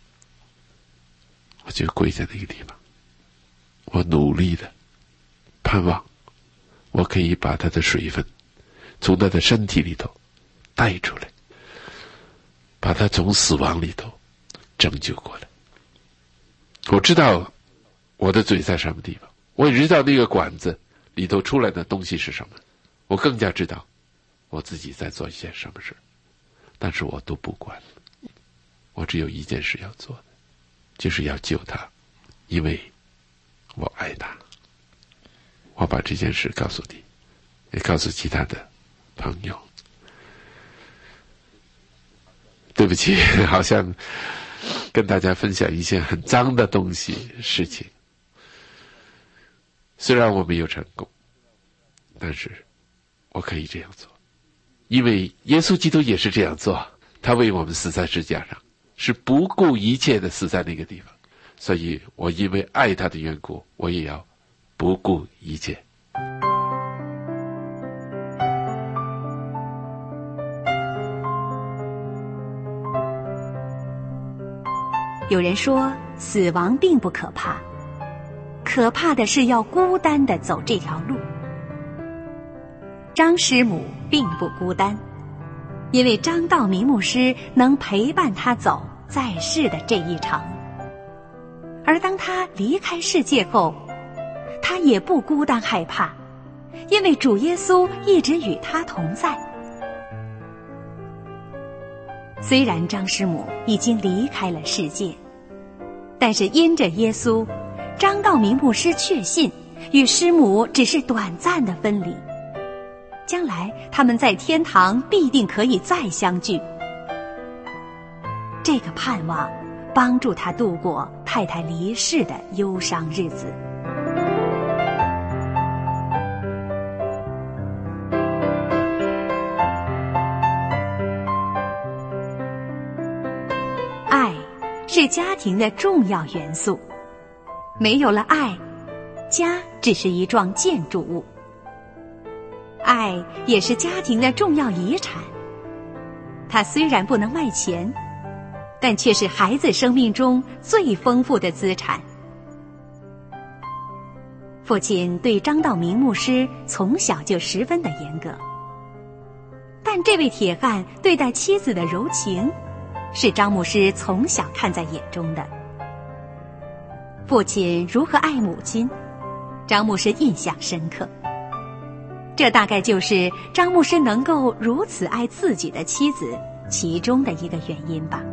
我就跪在那个地方，我努力的盼望我可以把他的水分从他的身体里头带出来，把他从死亡里头拯救过来。我知道我的嘴在什么地方，我也知道那个管子里头出来的东西是什么，我更加知道我自己在做一件什么事，但是我都不管，我只有一件事要做的，就是要救他，因为我爱他。我把这件事告诉你，也告诉其他的朋友。对不起，好像跟大家分享一些很脏的东西事情。虽然我没有成功，但是我可以这样做，因为耶稣基督也是这样做，他为我们死在十字架上，是不顾一切的死在那个地方，所以我因为爱他的缘故，我也要不顾一切。 有人说死亡并不可怕，可怕的是要孤单地走这条路。 张师母并不孤单，因为张道明牧师能陪伴他走在世的这一程。而当他离开世界后，他也不孤单害怕，因为主耶稣一直与他同在。虽然张师母已经离开了世界，但是因着耶稣，张道明牧师确信与师母只是短暂的分离，将来他们在天堂必定可以再相聚。这个盼望帮助他度过太太离世的忧伤日子。爱是家庭的重要元素，没有了爱，家只是一幢建筑物。爱也是家庭的重要遗产，它虽然不能卖钱，但却是孩子生命中最丰富的资产。父亲对张道明牧师从小就十分的严格，但这位铁汉对待妻子的柔情，是张牧师从小看在眼中的。父亲如何爱母亲，张牧师印象深刻。这大概就是张牧师能够如此爱自己的妻子其中的一个原因吧。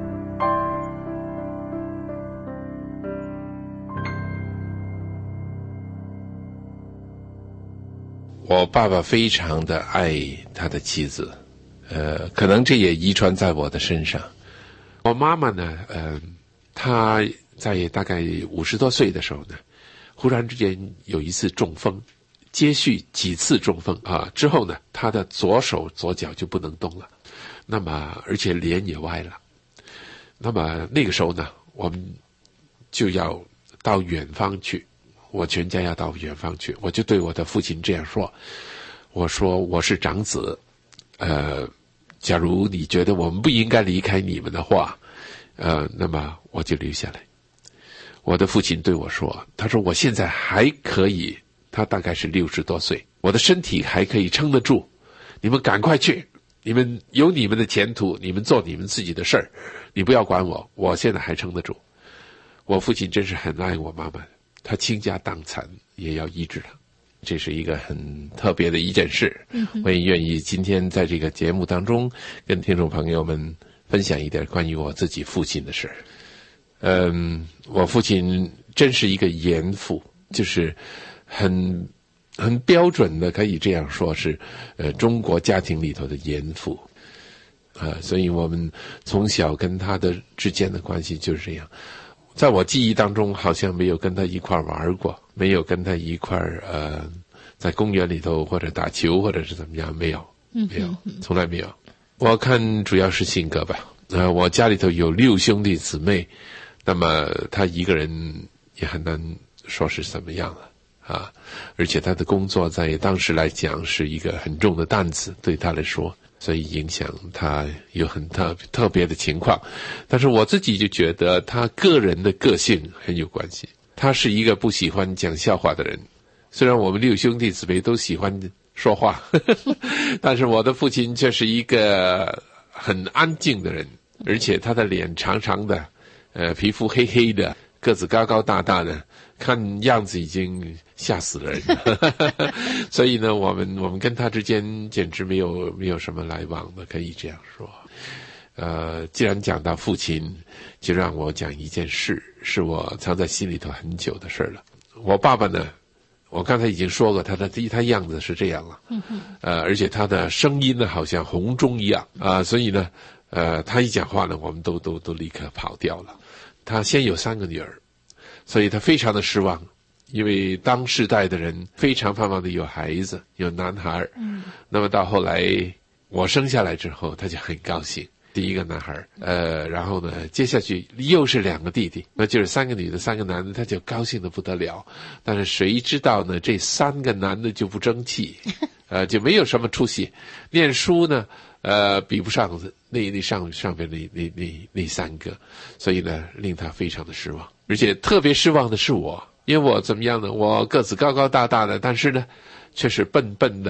我爸爸非常的爱他的妻子，可能这也遗传在我的身上。我妈妈呢，她在大概50多岁的时候呢，忽然之间有一次中风，接续几次中风啊，之后呢，她的左手左脚就不能动了，那么而且脸也歪了。那么那个时候呢，我们就要到远方去，我全家要到远方去，我就对我的父亲这样说，我说我是长子，假如你觉得我们不应该离开你们的话，那么我就留下来。我的父亲对我说，他说我现在还可以，他大概是60多岁，我的身体还可以撑得住，你们赶快去，你们有你们的前途，你们做你们自己的事儿，你不要管我，我现在还撑得住。我父亲真是很爱我妈妈，他倾家荡产也要医治她，这是一个很特别的一件事。我也愿意今天在这个节目当中跟听众朋友们分享一点关于我自己父亲的事。我父亲真是一个严父，就是很标准的，可以这样说是中国家庭里头的严父。所以我们从小跟他的之间的关系就是这样。在我记忆当中，好像没有跟他一块玩过，没有跟他一块在公园里头或者打球或者是怎么样，没有，从来没有。我看主要是性格吧。我家里头有6兄弟姊妹，那么他一个人也很难说是怎么样了啊！而且他的工作在当时来讲是一个很重的担子，对他来说，所以影响他有很特别的情况。但是我自己就觉得他个人的个性很有关系。他是一个不喜欢讲笑话的人，虽然我们6兄弟姊妹都喜欢说话，但是我的父亲却是一个很安静的人，而且他的脸长长的，皮肤黑黑的，个子高高大大的，看样子已经吓死了人了。所以呢，我们跟他之间简直没有什么来往的，可以这样说。既然讲到父亲，就让我讲一件事，是我藏在心里头很久的事了。我爸爸呢，我刚才已经说过，他样子是这样了，而且他的声音呢，好像洪钟一样所以呢，他一讲话呢，我们都立刻跑掉了。他先有3个女儿，所以他非常的失望，因为当世代的人非常盼望的有孩子，有男孩。那么到后来我生下来之后，他就很高兴，第一个男孩，然后呢，接下去又是2个弟弟，那就是3个女的3个男的，他就高兴得不得了。但是谁知道呢，这3个男的就不争气，就没有什么出息，念书呢比不上那上边那3个，所以呢令他非常的失望。而且特别失望的是我，因为我怎么样呢，我个子高高大大的，但是呢却是笨笨的，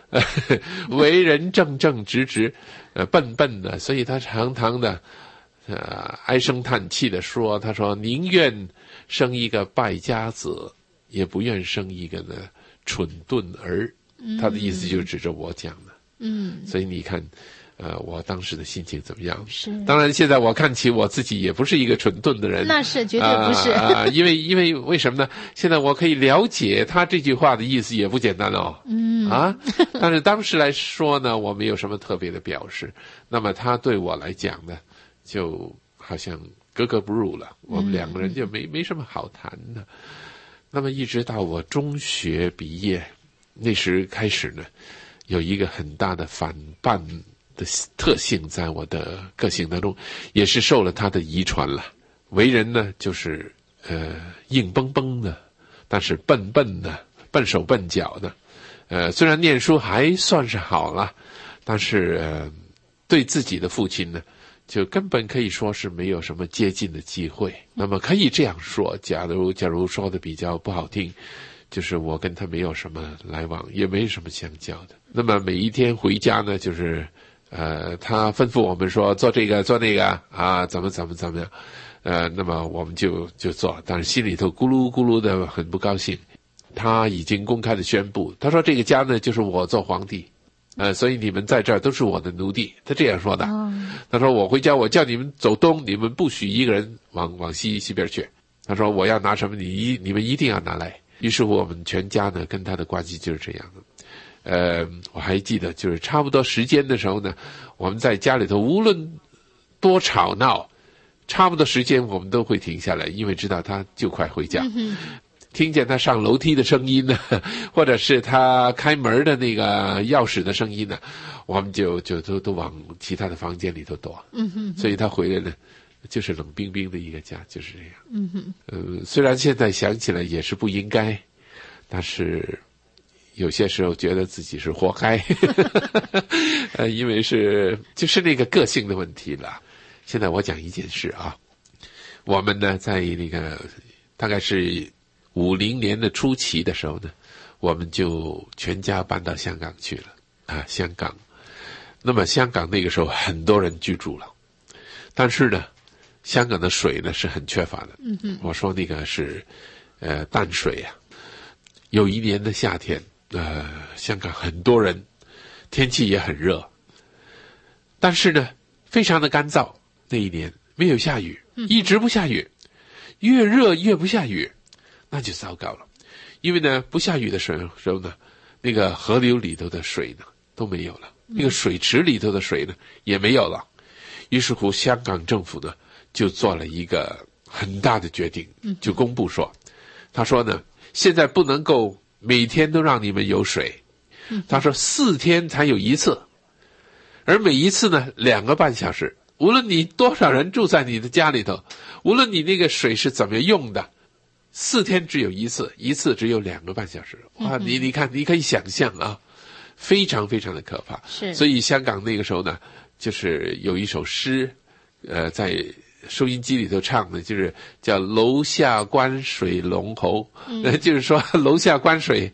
为人正正直直，笨笨的，所以他常常的唉声叹气的说，他说宁愿生一个败家子，也不愿生一个呢蠢钝儿。他的意思就是指着我讲的。所以你看我当时的心情怎么样？ 是， 当然现在我看起我自己也不是一个蠢钝的人， 那是绝对不是。 因为为什么呢？现在我可以了解他这句话的意思也不简单哦。但是当时来说呢，我没有什么特别的表示。那么他对我来讲呢，就好像格格不入了。我们两个人就没什么好谈的。那么一直到我中学毕业，那时开始呢，有一个很大的反叛的特性在我的个性当中，也是受了他的遗传了。为人呢，就是硬蹦蹦的，但是笨笨的，笨手笨脚的。虽然念书还算是好了，但是对自己的父亲呢，就根本可以说是没有什么接近的机会。那么可以这样说，假如说的比较不好听，就是我跟他没有什么来往，也没什么相交的。那么每一天回家呢，就是他吩咐我们说做这个做那个啊，怎么样，那么我们就做，但是心里头咕噜咕噜的很不高兴。他已经公开的宣布，他说这个家呢就是我做皇帝，所以你们在这儿都是我的奴隶，他这样说的。他说我回家我叫你们走东，你们不许一个人往西边去。他说我要拿什么你们一定要拿来。于是我们全家呢跟他的关系就是这样的。我还记得就是差不多时间的时候呢，我们在家里头无论多吵闹，差不多时间我们都会停下来，因为知道他就快回家。听见他上楼梯的声音呢，或者是他开门的那个钥匙的声音呢，我们就都往其他的房间里头躲。所以他回来呢，就是冷冰冰的一个家，就是这样。虽然现在想起来也是不应该，但是有些时候觉得自己是活该。因为就是那个个性的问题了。现在我讲一件事啊，我们呢在那个大概是50年的初期的时候呢，我们就全家搬到香港去了香港。那么香港那个时候很多人居住了，但是呢香港的水呢是很缺乏的。我说那个是淡水啊。有一年的夏天，香港很多人，天气也很热，但是呢非常的干燥。那一年没有下雨，一直不下雨，越热越不下雨，那就糟糕了。因为呢不下雨的时候呢，那个河流里头的水呢都没有了，那个水池里头的水呢也没有了。于是乎香港政府呢就做了一个很大的决定，就公布说，他说呢现在不能够每天都让你们有水，他说4天才有一次，而每一次呢2个半小时。无论你多少人住在你的家里头，无论你那个水是怎么用的，4天只有一次，一次只有2个半小时。哇，你看，你可以想象啊，非常非常的可怕。 是。所以香港那个时候呢，就是有一首诗，在收音机里头唱的，就是叫楼下关水龙喉，就是说楼下关水，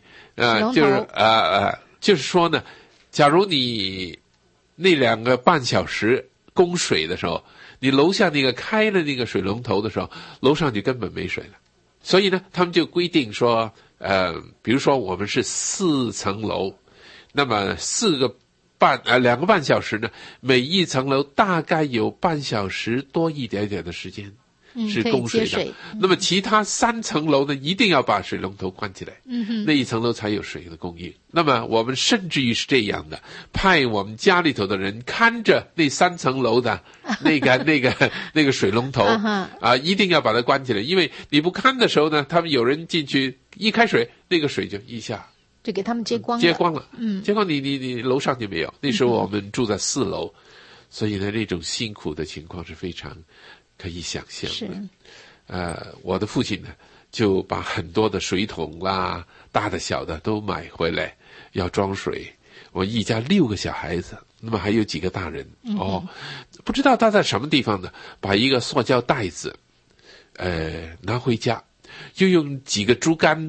就是说呢，假如你那2个半小时供水的时候，你楼下那个开了那个水龙头的时候，楼上就根本没水了。所以呢他们就规定说，比如说我们是4层楼，那么2个半小时呢，每一层楼大概有半小时多一点点的时间是供水的。那么其他3层楼呢一定要把水龙头关起来，那一层楼才有水的供应。那么我们甚至于是这样的，派我们家里头的人看着那3层楼的那个水龙头一定要把它关起来，因为你不看的时候呢，他们有人进去一开水，那个水就一下就给他们接光了。 接光你楼上就没有。那时候我们住在4楼，所以呢那种辛苦的情况是非常可以想象的。我的父亲呢就把很多的水桶啦，大的小的都买回来要装水。我一家6个小孩子，那么还有几个大人。不知道他在什么地方呢，把一个塑胶袋子拿回家，又用几个竹竿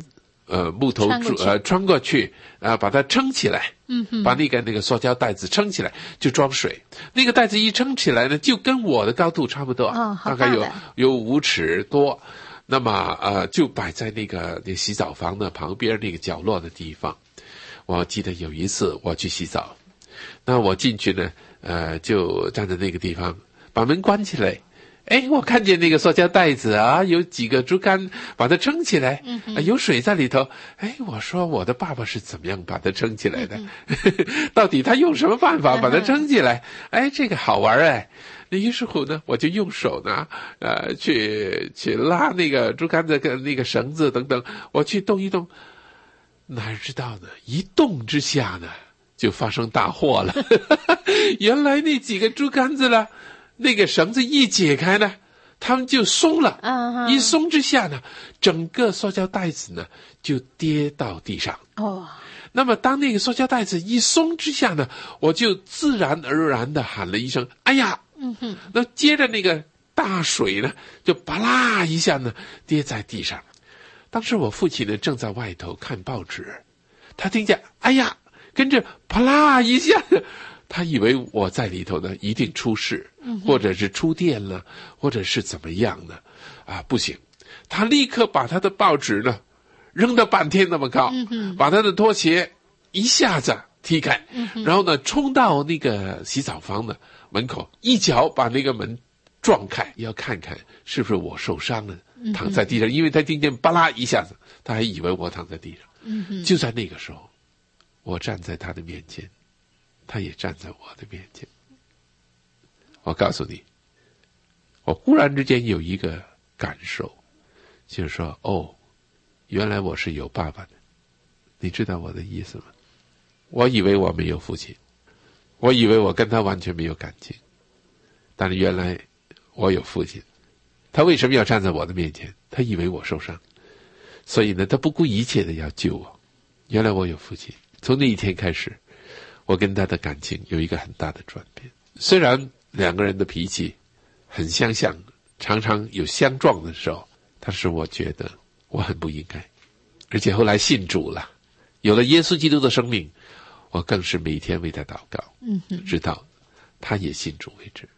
木头穿过去把它撑起来，把那个塑胶袋子撑起来就装水。那个袋子一撑起来呢，就跟我的高度差不多，大概有5尺多。那么就摆在那个洗澡房的旁边那个角落的地方。我记得有一次我去洗澡，那我进去呢就站在那个地方，把门关起来。我看见那个塑胶袋子有几个竹竿把它撑起来，有水在里头。我说我的爸爸是怎么样把它撑起来的？到底他用什么办法把它撑起来？这个好玩那于是乎呢，我就用手呢，去拉那个竹竿的那个绳子等等，我去动一动，哪知道呢，一动之下呢，就发生大祸了。原来那几个竹竿子呢，那个绳子一解开呢，它们就松了。一松之下呢，整个塑胶袋子呢就跌到地上。那么当那个塑胶袋子一松之下呢，我就自然而然的喊了一声哎呀。那接着那个大水呢就啪啦一下呢跌在地上。当时我父亲呢正在外头看报纸，他听见哎呀，跟着啪啦一下，他以为我在里头呢一定出事，或者是触电了，或者是怎么样呢不行，他立刻把他的报纸呢扔到半天那么高，把他的拖鞋一下子踢开，然后呢冲到那个洗澡房的门口，一脚把那个门撞开，要看看是不是我受伤了，躺在地上。因为他听见吧啦一下子，他还以为我躺在地上。就在那个时候，我站在他的面前，他也站在我的面前。我告诉你，我忽然之间有一个感受，就是说原来我是有爸爸的。你知道我的意思吗？我以为我没有父亲，我以为我跟他完全没有感情，但是原来我有父亲。他为什么要站在我的面前？他以为我受伤，所以呢他不顾一切的要救我。原来我有父亲。从那一天开始，我跟他的感情有一个很大的转变。虽然两个人的脾气很相像，常常有相撞的时候，但是我觉得我很不应该。而且后来信主了，有了耶稣基督的生命，我更是每天为他祷告，直到他也信主为止。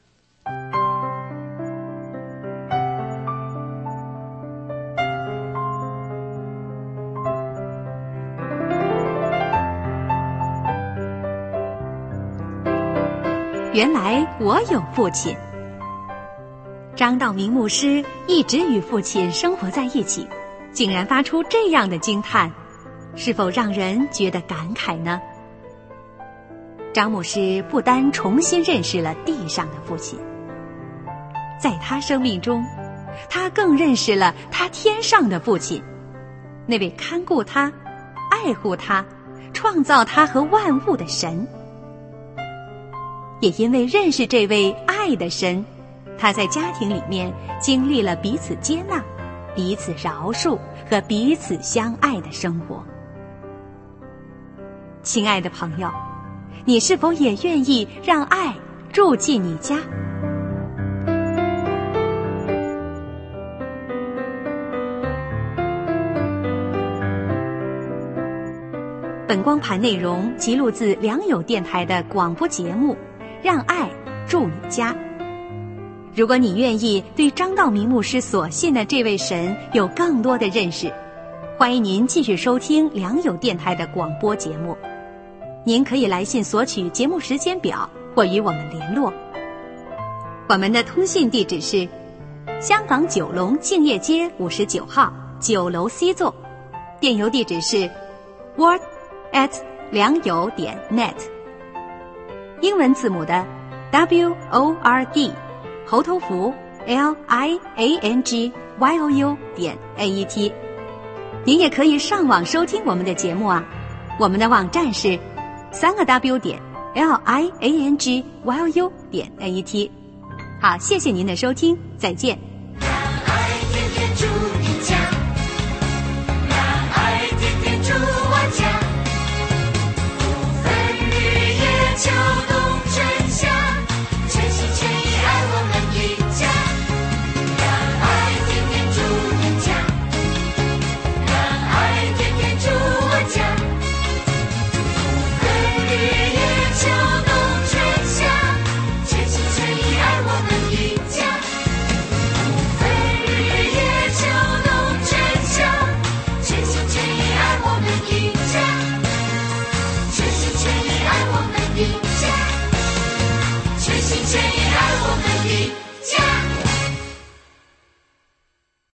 原来我有父亲。张道明牧师一直与父亲生活在一起，竟然发出这样的惊叹，是否让人觉得感慨呢？张牧师不单重新认识了地上的父亲，在他生命中，他更认识了他天上的父亲，那位看顾他、爱护他、创造他和万物的神。也因为认识这位爱的神，他在家庭里面经历了彼此接纳、彼此饶恕和彼此相爱的生活。亲爱的朋友，你是否也愿意让爱住进你家？本光盘内容辑录自良友电台的广播节目让爱住你家。如果你愿意对张道明牧师所信的这位神有更多的认识，欢迎您继续收听良友电台的广播节目。您可以来信索取节目时间表或与我们联络。我们的通信地址是香港九龙敬业街59号9楼 C 座，电邮地址是 word@良友.net， 英文字母的 WORD， 猴头符 LIANGYOU.NET。 您也可以上网收听我们的节目啊，我们的网站是3W.LIANGYOU.NET。 好，谢谢您的收听，再见。